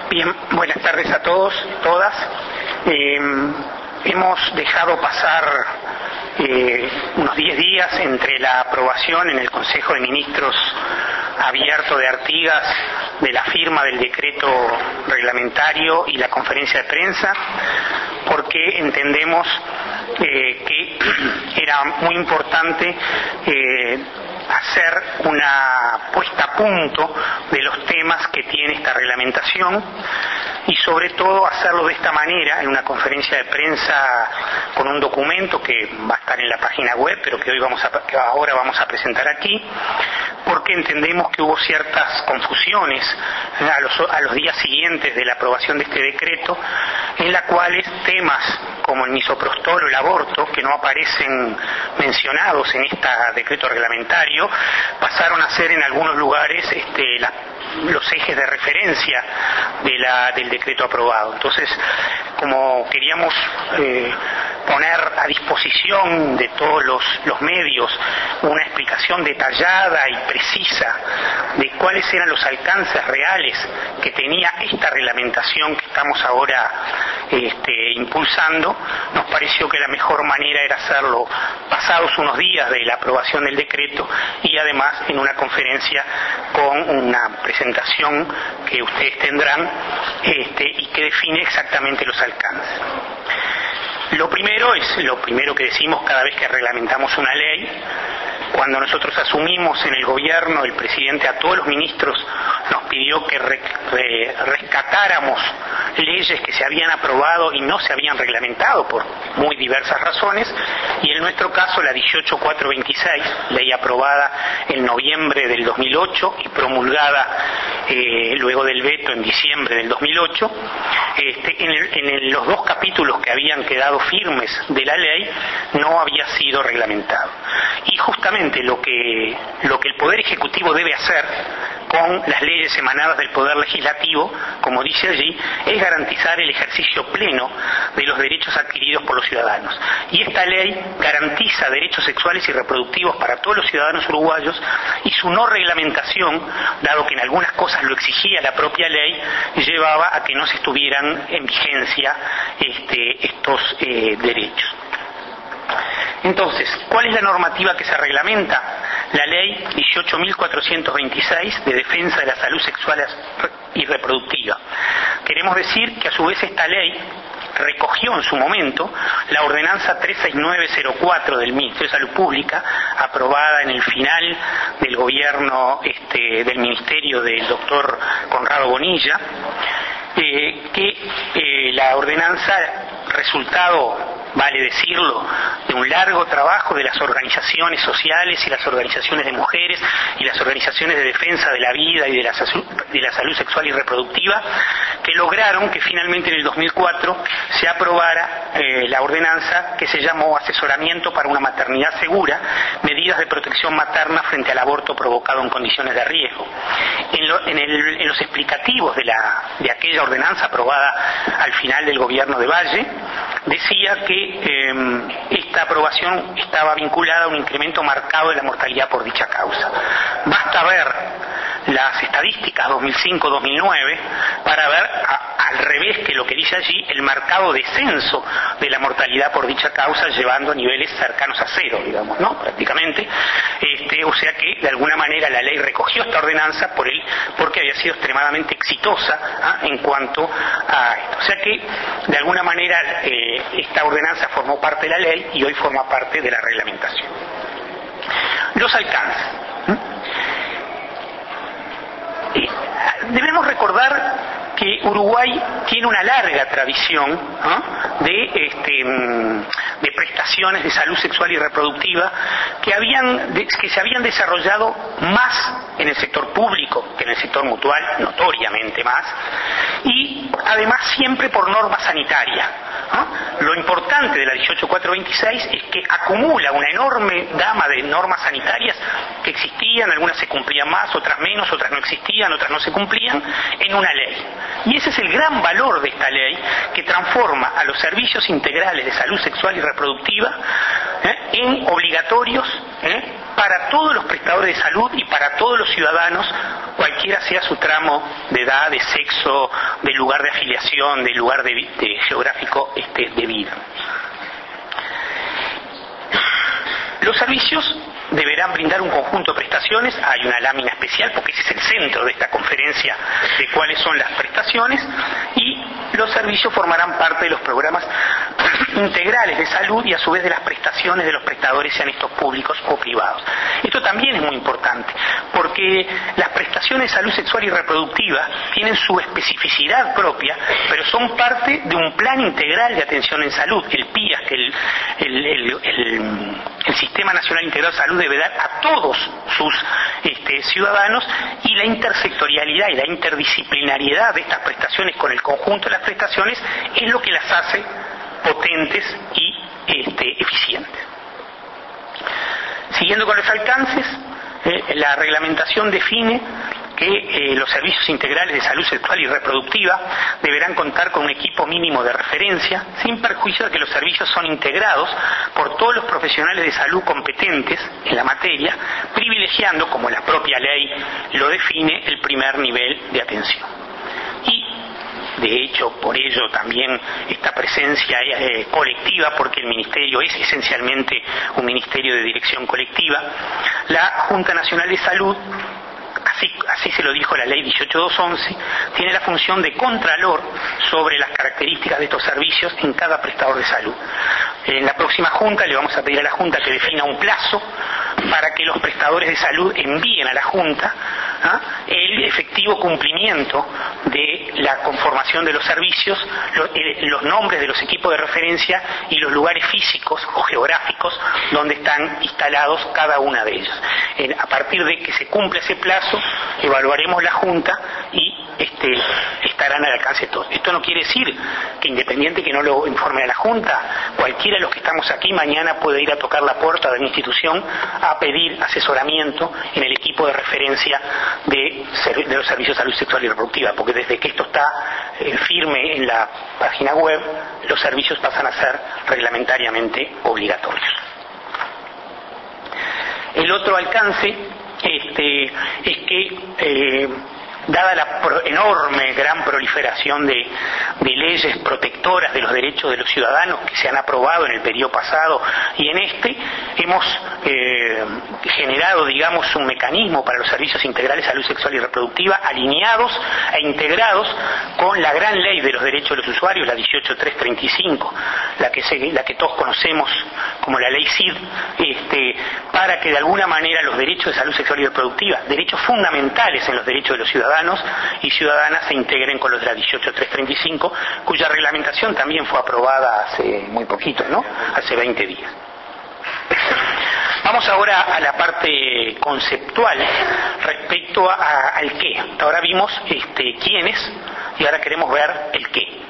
Bien, buenas tardes a todos, todas. Hemos dejado pasar unos 10 días entre la aprobación en el Consejo de Ministros abierto de Artigas de la firma del decreto reglamentario y la conferencia de prensa, porque entendemos que era muy importante hacer una puesta a punto de los temas que tiene esta reglamentación y sobre todo hacerlo de esta manera en una conferencia de prensa con un documento que va a estar en la página web, pero que ahora vamos a presentar aquí, porque entendemos que hubo ciertas confusiones a los días siguientes de la aprobación de este decreto, en las cuales temas como el misoprostol o el aborto, que no aparecen mencionados en este decreto reglamentario, pasaron a ser en algunos lugares los ejes de referencia del decreto aprobado. Entonces, como queríamos poner a disposición de todos los medios una explicación detallada y precisa de cuáles eran los alcances reales que tenía esta reglamentación que estamos ahora impulsando, nos pareció que la mejor manera era hacerlo pasados unos días de la aprobación del decreto y además en una conferencia con una presentación que ustedes tendrán y que define exactamente los alcances. Lo primero que decimos cada vez que reglamentamos una ley. Cuando nosotros asumimos en el gobierno, el presidente a todos los ministros nos pidió que rescatáramos leyes que se habían aprobado y no se habían reglamentado por muy diversas razones, y en nuestro caso la 18426, ley aprobada en noviembre del 2008 y promulgada luego del veto en diciembre del 2008, en los dos capítulos que habían quedado firmes de la ley no había sido reglamentado. Y justamente lo que el Poder Ejecutivo debe hacer con las leyes emanadas del Poder Legislativo, como dice allí, es garantizar el ejercicio pleno de los derechos adquiridos por los ciudadanos. Y esta ley garantiza derechos sexuales y reproductivos para todos los ciudadanos uruguayos, y su no reglamentación, dado que en algunas cosas lo exigía la propia ley, llevaba a que no se estuvieran en vigencia estos derechos. Entonces, ¿cuál es la normativa que se reglamenta? La ley 18.426 de defensa de la salud sexual y reproductiva. Queremos decir que a su vez esta ley recogió en su momento la ordenanza 36904 del Ministerio de Salud Pública, aprobada en el final del gobierno del ministerio del doctor Conrado Bonilla, que la ordenanza, resultado, vale decirlo, de un largo trabajo de las organizaciones sociales y las organizaciones de mujeres y las organizaciones de defensa de la vida y de la salud sexual y reproductiva, que lograron que finalmente en el 2004 se aprobara la ordenanza que se llamó Asesoramiento para una maternidad segura, medidas de protección materna frente al aborto provocado en condiciones de riesgo. En los explicativos de aquella ordenanza aprobada al final del gobierno de Valle, decía que esta aprobación estaba vinculada a un incremento marcado de la mortalidad por dicha causa. Basta ver las estadísticas 2005-2009 para ver, al revés que lo que dice allí, el marcado descenso de la mortalidad por dicha causa, llevando a niveles cercanos a cero, digamos, ¿no? Prácticamente. O sea que de alguna manera la ley recogió esta ordenanza porque había sido extremadamente exitosa en cuanto a esto. O sea que de alguna manera esta ordenanza formó parte de la ley y hoy forma parte de la reglamentación. Los alcances. Debemos recordar que Uruguay tiene una larga tradición, de prestaciones de salud sexual y reproductiva que se habían desarrollado más en el sector público que en el sector mutual, notoriamente más, y además siempre por norma sanitaria. Lo importante de la 18426 es que acumula una enorme gama de normas sanitarias que existían, algunas se cumplían más, otras menos, otras no existían, otras no se cumplían, en una ley. Y ese es el gran valor de esta ley, que transforma a los servicios integrales de salud sexual y reproductiva en obligatorios para todos los prestadores de salud y para todos los ciudadanos, cualquiera sea su tramo de edad, de sexo, de lugar de afiliación, de lugar de geográfico de vida. Los servicios deberán brindar un conjunto de prestaciones. Hay una lámina especial porque ese es el centro de esta conferencia de cuáles son las prestaciones, y los servicios formarán parte de los programas integrales de salud y a su vez de las prestaciones de los prestadores, sean estos públicos o privados. Esto también es muy importante porque las prestaciones de salud sexual y reproductiva tienen su especificidad propia, pero son parte de un plan integral de atención en salud, el PIAS, que el Sistema Nacional Integrado de Salud debe dar a todos sus ciudadanos, y la intersectorialidad y la interdisciplinariedad de estas prestaciones con el conjunto de las prestaciones es lo que las hace potentes y eficientes. Siguiendo con los alcances, la reglamentación define que los servicios integrales de salud sexual y reproductiva deberán contar con un equipo mínimo de referencia, sin perjuicio de que los servicios son integrados por todos los profesionales de salud competentes en la materia, privilegiando, como la propia ley lo define, el primer nivel de atención. Y de hecho, por ello también esta presencia colectiva, porque el Ministerio es esencialmente un ministerio de dirección colectiva. La Junta Nacional de Salud, así se lo dijo la ley 18211, tiene la función de contralor sobre las características de estos servicios en cada prestador de salud. En la próxima Junta le vamos a pedir a la Junta que defina un plazo para que los prestadores de salud envíen a la Junta el efectivo cumplimiento de la conformación de los servicios, los nombres de los equipos de referencia y los lugares físicos o geográficos donde están instalados cada una de ellos. A partir de que se cumpla ese plazo, evaluaremos la Junta y estarán al alcance de todos. Esto no quiere decir que, independiente que no lo informe a la Junta, cualquiera de los que estamos aquí mañana puede ir a tocar la puerta de la institución a pedir asesoramiento en el equipo de referencia de los servicios de salud sexual y reproductiva, porque desde que esto está firme en la página web, los servicios pasan a ser reglamentariamente obligatorios. El otro alcance es que dada la enorme, gran proliferación de leyes protectoras de los derechos de los ciudadanos que se han aprobado en el periodo pasado y en hemos generado, digamos, un mecanismo para los servicios integrales de salud sexual y reproductiva alineados e integrados con la gran ley de los derechos de los usuarios, la 18335, la que todos conocemos como la ley CID, para que de alguna manera los derechos de salud sexual y reproductiva, derechos fundamentales en los derechos de los ciudadanos y ciudadanas, se integren con los de la 18335, cuya reglamentación también fue aprobada hace muy poquito, ¿no? Hace 20 días. Vamos ahora a la parte conceptual respecto al qué. Ahora vimos quiénes y ahora queremos ver el qué.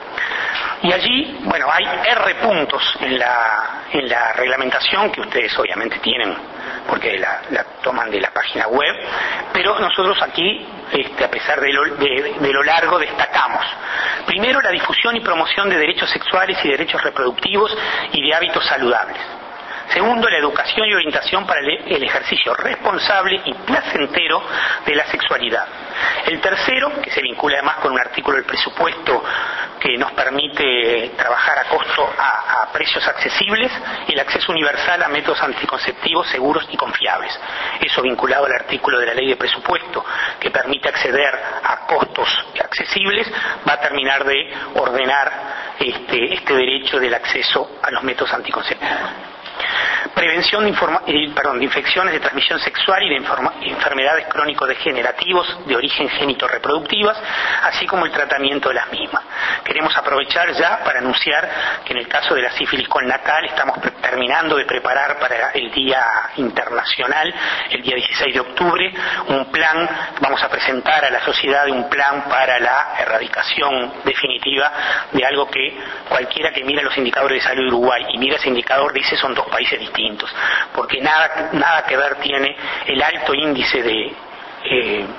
Y allí, bueno, hay R puntos en la reglamentación que ustedes obviamente tienen porque la toman de la página web, pero nosotros aquí, a pesar de lo largo, destacamos. Primero, la difusión y promoción de derechos sexuales y derechos reproductivos y de hábitos saludables. Segundo, la educación y orientación para el ejercicio responsable y placentero de la sexualidad. El tercero, que se vincula además con un artículo del presupuesto que nos permite trabajar a precios accesibles, el acceso universal a métodos anticonceptivos seguros y confiables. Eso vinculado al artículo de la ley de presupuesto que permite acceder a costos accesibles, va a terminar de ordenar este derecho del acceso a los métodos anticonceptivos. Prevención de infecciones de transmisión sexual y de enfermedades crónico-degenerativos de origen génito-reproductivas, así como el tratamiento de las mismas. Queremos aprovechar ya para anunciar que en el caso de la sífilis colnatal estamos terminando de preparar para el Día Internacional, el día 16 de octubre, un plan. Vamos a presentar a la sociedad un plan para la erradicación definitiva de algo que cualquiera que mira los indicadores de salud de Uruguay y mira ese indicador dice son dos países distintos, porque nada que ver tiene el alto índice de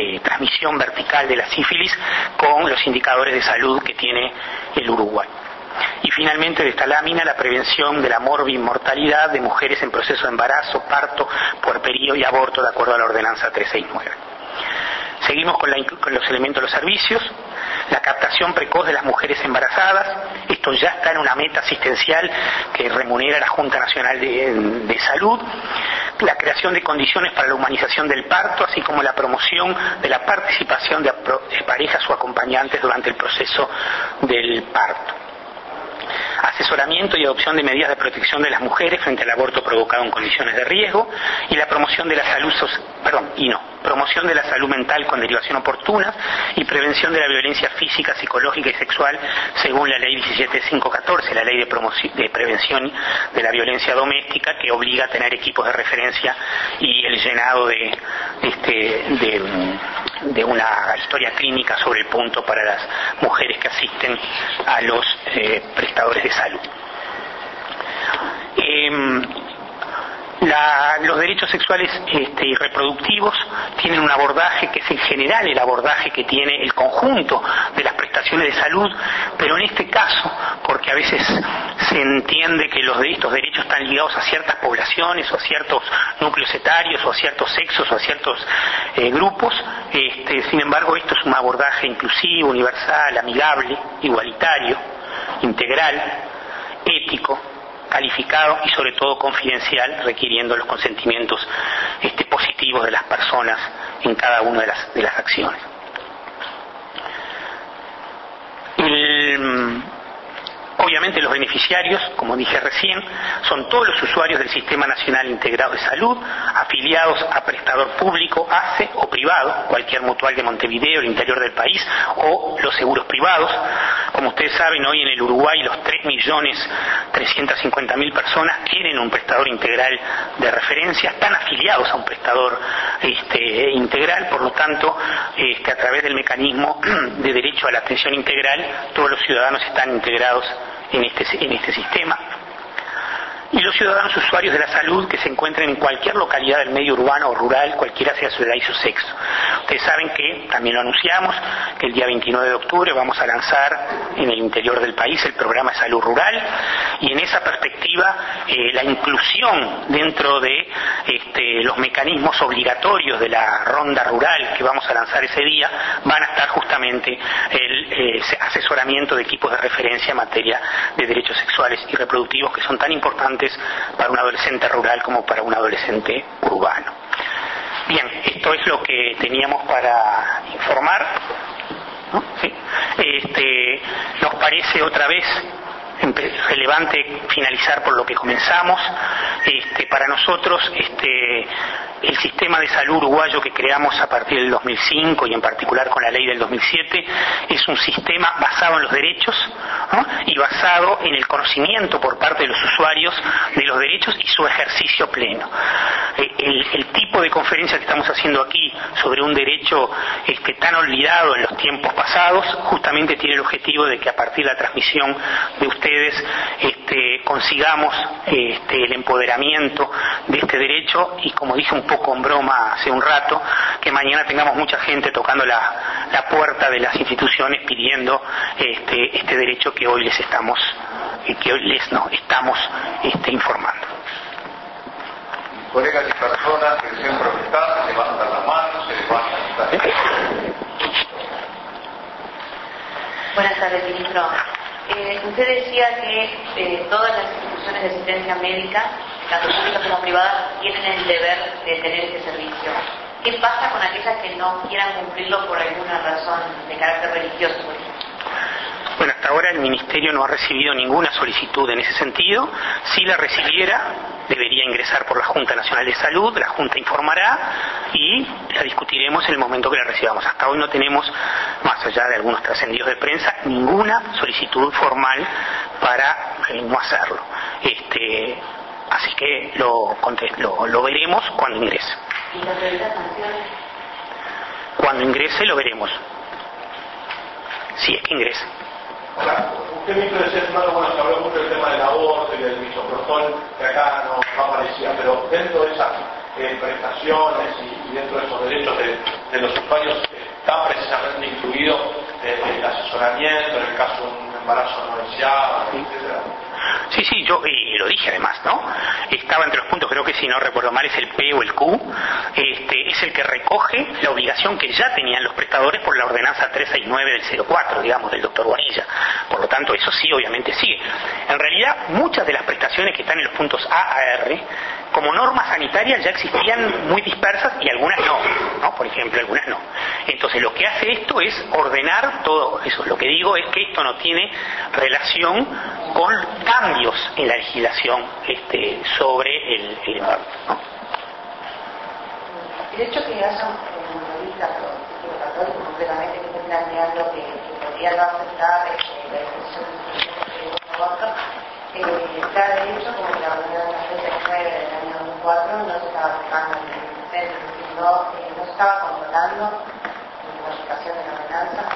transmisión vertical de la sífilis con los indicadores de salud que tiene el Uruguay. Y finalmente, de esta lámina, la prevención de la morbimortalidad de mujeres en proceso de embarazo, parto, puerperio y aborto, de acuerdo a la ordenanza 369. Seguimos con los elementos de los servicios. La captación precoz de las mujeres embarazadas. Esto ya está en una meta asistencial que remunera la Junta Nacional de Salud. La creación de condiciones para la humanización del parto, así como la promoción de la participación de parejas o acompañantes durante el proceso del parto. Asesoramiento y adopción de medidas de protección de las mujeres frente al aborto provocado en condiciones de riesgo, y la promoción de la salud promoción de la salud mental con derivación oportuna y prevención de la violencia física, psicológica y sexual según la ley 17514, la ley de prevención de la violencia doméstica, que obliga a tener equipos de referencia y el llenado de una historia clínica sobre el punto para las mujeres que asisten a los prestadores de salud. Los derechos sexuales y reproductivos tienen un abordaje que es en general el abordaje que tiene el conjunto de las prestaciones de salud, pero en este caso, porque a veces se entiende que estos derechos están ligados a ciertas poblaciones o a ciertos núcleos etarios o a ciertos sexos o a ciertos grupos, sin embargo esto es un abordaje inclusivo, universal, amigable, igualitario, integral, ético, calificado y sobre todo confidencial, requiriendo los consentimientos positivos de las personas en cada una de las acciones. Obviamente los beneficiarios, como dije recién, son todos los usuarios del Sistema Nacional Integrado de Salud, afiliados a prestador público, ACE o privado, cualquier mutual de Montevideo, el interior del país, o los seguros privados. Como ustedes saben, hoy en el Uruguay los 3.350.000 personas tienen un prestador integral de referencia, están afiliados a un prestador integral, por lo tanto, a través del mecanismo de derecho a la atención integral, todos los ciudadanos están integrados en este sistema. Y los ciudadanos usuarios de la salud que se encuentren en cualquier localidad del medio urbano o rural, cualquiera sea su edad y su sexo. Ustedes saben que, también lo anunciamos, que el día 29 de octubre vamos a lanzar en el interior del país el programa de salud rural, y en esa perspectiva la inclusión dentro de los mecanismos obligatorios de la ronda rural que vamos a lanzar ese día, van a estar justamente el asesoramiento de equipos de referencia en materia de derechos sexuales y reproductivos, que son tan importantes para un adolescente rural como para un adolescente urbano. Bien, esto es lo que teníamos para informar, ¿no? ¿Sí? Nos parece otra vez relevante finalizar por lo que comenzamos. Para nosotros el sistema de salud uruguayo que creamos a partir del 2005 y en particular con la ley del 2007 es un sistema basado en los derechos, ¿no? Y basado en el conocimiento por parte de los usuarios de los derechos y su ejercicio pleno. El tipo de conferencia que estamos haciendo aquí sobre un derecho tan olvidado en los tiempos pasados justamente tiene el objetivo de que a partir de la transmisión de ustedes consigamos el empoderamiento de este derecho, y como dije un poco en broma hace un rato, que mañana tengamos mucha gente tocando la puerta de las instituciones pidiendo este derecho que hoy les estamos informando. Colegas y personas que deseen protestar, levantan la mano, se levantan. Buenas tardes, ministro. Usted decía que todas las instituciones de asistencia médica, tanto públicas como privadas, tienen el deber de tener este servicio. ¿Qué pasa con aquellas que no quieran cumplirlo por alguna razón de carácter religioso, por ejemplo? Bueno, hasta ahora el Ministerio no ha recibido ninguna solicitud en ese sentido. Si la recibiera, debería ingresar por la Junta Nacional de Salud, la Junta informará y la discutiremos en el momento que la recibamos. Hasta hoy no tenemos, más allá de algunos trascendidos de prensa, ninguna solicitud formal para no hacerlo. Así que lo veremos cuando ingrese. ¿Y las revistas sanciones? Cuando ingrese lo veremos. Si es que ingresa. Hola, usted mismo decía, bueno, se habló mucho del tema del aborto y del misoprostol, que acá no aparecía, pero dentro de esas prestaciones y dentro de esos derechos de los usuarios está precisamente incluido el asesoramiento en el caso de un embarazo no deseado, etcétera. Sí, yo lo dije además, ¿no? Estaba entre los puntos, creo que si no recuerdo mal es el P o el Q, es el que recoge la obligación que ya tenían los prestadores por la ordenanza 369 del 04, digamos, del doctor Bonilla. Por lo tanto, eso sí, obviamente sigue. En realidad, muchas de las prestaciones que están en los puntos A a R, como normas sanitarias ya existían muy dispersas y algunas no, por ejemplo, algunas no. Entonces, lo que hace esto es ordenar todo eso. Lo que digo es que esto no tiene relación con cambios en la legislación sobre el embarazo, ¿no? El hecho que haya un periodista católico completamente que esté planteando que podría no aceptar la definición del aborto, está de hecho como que la ordenanza 39 del año 2004 no se estaba aplicando en el ministerio, es decir, no se estaba controlando la aplicación de la ordenanza.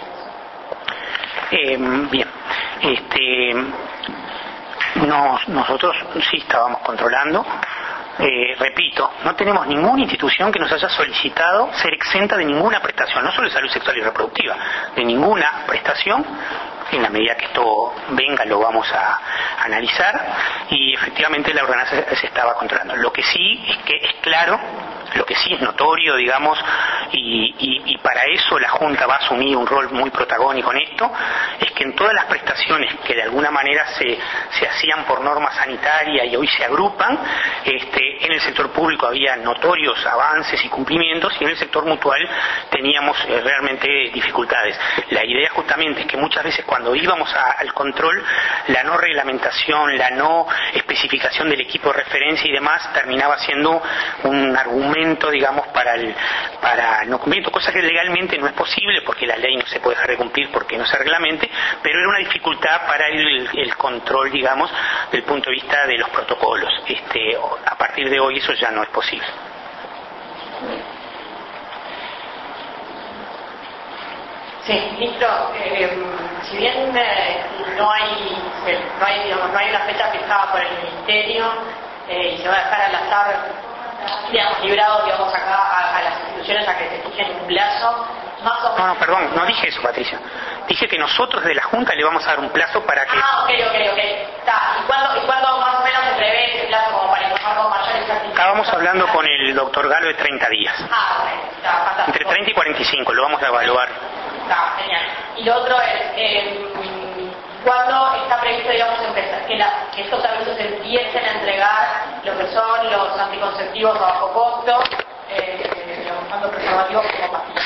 Bien, nosotros sí estábamos controlando. Repito, no tenemos ninguna institución que nos haya solicitado ser exenta de ninguna prestación, no solo de salud sexual y reproductiva, de ninguna prestación. En la medida que esto venga lo vamos a analizar y efectivamente la ordenanza se estaba controlando. Lo que sí es que es claro, lo que sí es notorio, digamos, y para eso la Junta va a asumir un rol muy protagónico en esto, es que en todas las prestaciones que de alguna manera se hacían por norma sanitaria y hoy se agrupan, en el sector público había notorios avances y cumplimientos y en el sector mutual teníamos realmente dificultades. La idea justamente es que muchas veces cuando íbamos al control, la no reglamentación, la no especificación del equipo de referencia y demás terminaba siendo un argumento, digamos, para no cumplimiento, cosa que legalmente no es posible porque la ley no se puede dejar de cumplir porque no se reglamente, pero era una dificultad para el control, digamos, del punto de vista de los protocolos. A partir de hoy eso ya no es posible. Sí, ministro, si bien no hay una fecha fijada por el ministerio y se va a dejar al azar, digamos, librado, digamos, acá a las instituciones a que se fijen un plazo, más o menos... No, perdón, no dije eso, Patricia. Dije que nosotros de la Junta le vamos a dar un plazo para que... Ok. Está. ¿Y cuándo más o menos se prevé ese plazo como para informar con mayor exactitud? Estábamos hablando con el doctor Galo de 30 días. Está fantástico. Entre 30 y 45, lo vamos a evaluar. Está, genial. Y lo otro es, ¿cuándo está previsto, digamos, empezar que estos servicios empiecen a entregar lo que son los anticonceptivos a bajo costo, tanto preservativos como pastillas?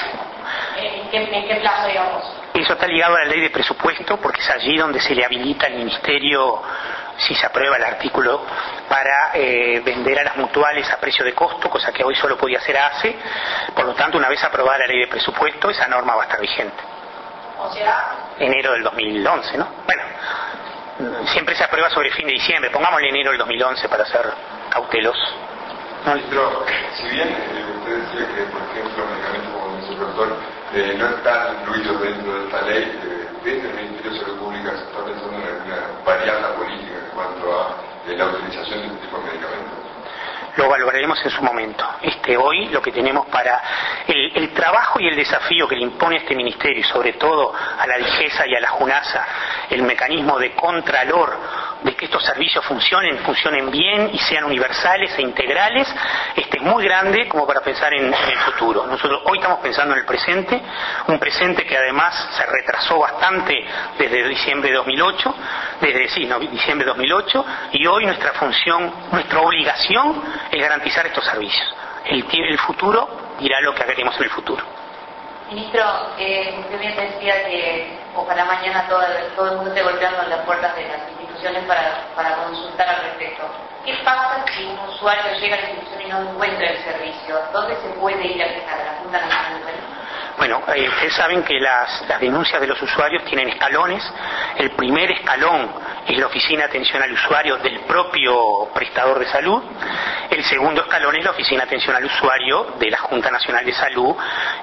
¿En qué plazo, digamos? Eso está ligado a la ley de presupuesto porque es allí donde se le habilita al Ministerio, si se aprueba el artículo, para vender a las mutuales a precio de costo, cosa que hoy solo podía hacer ACE. Por lo tanto, una vez aprobada la ley de presupuesto, esa norma va a estar vigente. O sea... Enero del 2011, ¿no? Bueno, siempre se aprueba sobre fin de diciembre, pongámosle enero del 2011 para ser cautelosos. Ministro, si bien usted decía que, por ejemplo, medicamentos como dice el doctor, no están incluidos dentro de esta ley, desde el Ministerio de Salud Pública se está pensando en alguna variable política en cuanto a la utilización de este tipo de medicamentos. Lo valoraremos en su momento. Hoy lo que tenemos para el trabajo y el desafío que le impone este ministerio y sobre todo a la DIGESA y a la JUNASA, el mecanismo de contralor de que estos servicios funcionen bien y sean universales e integrales, es muy grande como para pensar en el futuro. Nosotros hoy estamos pensando en el presente, un presente que además se retrasó bastante desde diciembre de 2008, diciembre de 2008, y hoy nuestra función, nuestra obligación es garantizar estos servicios. El futuro dirá lo que haremos en el futuro. Ministro, usted bien decía que ojalá mañana todo el mundo esté golpeando en las puertas de las instituciones para consultar al respecto. ¿Qué pasa si un usuario llega a la institución y no encuentra el servicio? ¿Dónde se puede ir a quejar? ¿A la Junta Nacional de Salud? Bueno, ustedes saben que las denuncias de los usuarios tienen escalones. El primer escalón es la oficina de atención al usuario del propio prestador de salud. El segundo escalón es la oficina de atención al usuario de la Junta Nacional de Salud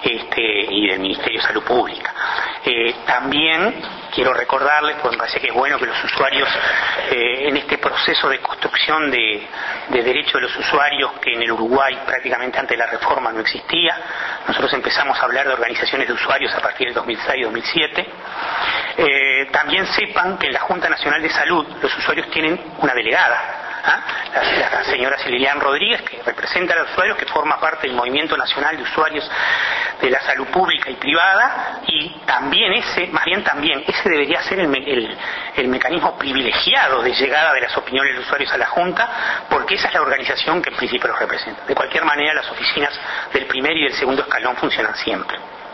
y del Ministerio de Salud Pública. También quiero recordarles, porque me parece que es bueno que los usuarios, en este proceso de construcción de derechos de los usuarios, que en el Uruguay prácticamente antes de la reforma no existía, nosotros empezamos a hablar de organizaciones de usuarios a partir del 2006-2007, También sepan que en la Junta Nacional de Salud los usuarios tienen una delegada, la señora Lilian Rodríguez, que representa a los usuarios, que forma parte del Movimiento Nacional de Usuarios de la Salud Pública y Privada, y también ese debería ser el mecanismo privilegiado de llegada de las opiniones de los usuarios a la Junta, porque esa es la organización que en principio los representa. De cualquier manera, las oficinas del primer y del segundo escalón funcionan siempre.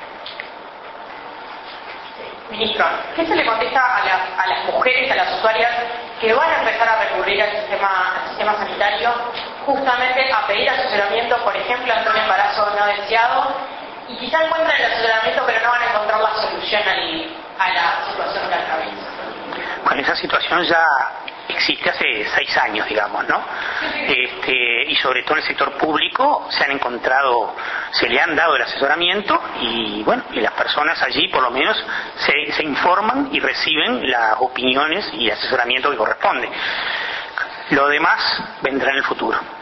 Ministro, ¿qué se le contesta a las mujeres, a las usuarias que van a empezar a recurrir al sistema sanitario justamente a pedir asesoramiento, por ejemplo, ante un embarazo no deseado, y quizá encuentran el asesoramiento pero no van a encontrar la solución a la situación que atraviesan? Bueno, esa situación ya existe hace 6 años, digamos, ¿no? Y sobre todo en el sector público se le han dado el asesoramiento y bueno, y las personas allí por lo menos se informan y reciben las opiniones y asesoramiento que corresponde. Lo demás vendrá en el futuro.